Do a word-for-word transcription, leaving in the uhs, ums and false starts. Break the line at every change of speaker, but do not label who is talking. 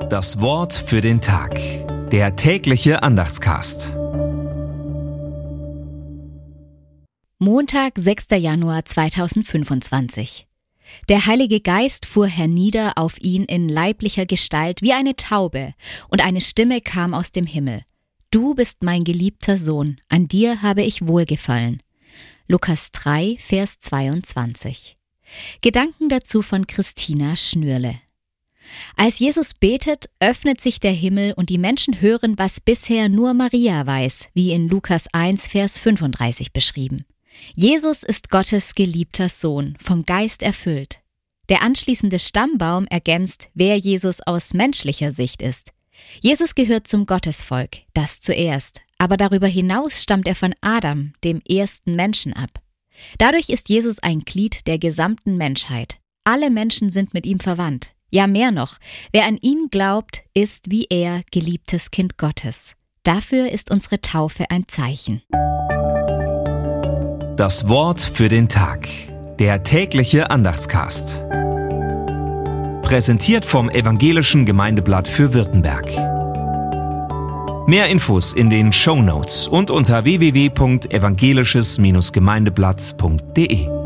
Das Wort für den Tag. Der tägliche Andachtscast.
Montag, sechster Januar zweitausendfünfundzwanzig. Der Heilige Geist fuhr hernieder auf ihn in leiblicher Gestalt wie eine Taube, und eine Stimme kam aus dem Himmel. Du bist mein geliebter Sohn, an dir habe ich wohlgefallen. Lukas drei, Vers zweiundzwanzig. Gedanken dazu von Christina Schnürle. Als Jesus betet, öffnet sich der Himmel und die Menschen hören, was bisher nur Maria weiß, wie in Lukas eins, Vers fünfunddreißig beschrieben. Jesus ist Gottes geliebter Sohn, vom Geist erfüllt. Der anschließende Stammbaum ergänzt, wer Jesus aus menschlicher Sicht ist. Jesus gehört zum Gottesvolk, das zuerst, aber darüber hinaus stammt er von Adam, dem ersten Menschen, ab. Dadurch ist Jesus ein Glied der gesamten Menschheit. Alle Menschen sind mit ihm verwandt. Ja, mehr noch, wer an ihn glaubt, ist wie er geliebtes Kind Gottes. Dafür ist unsere Taufe ein Zeichen.
Das Wort für den Tag. Der tägliche Andachtscast. Präsentiert vom Evangelischen Gemeindeblatt für Württemberg. Mehr Infos in den Shownotes und unter w w w punkt evangelisches Gemeindeblatt punkt de.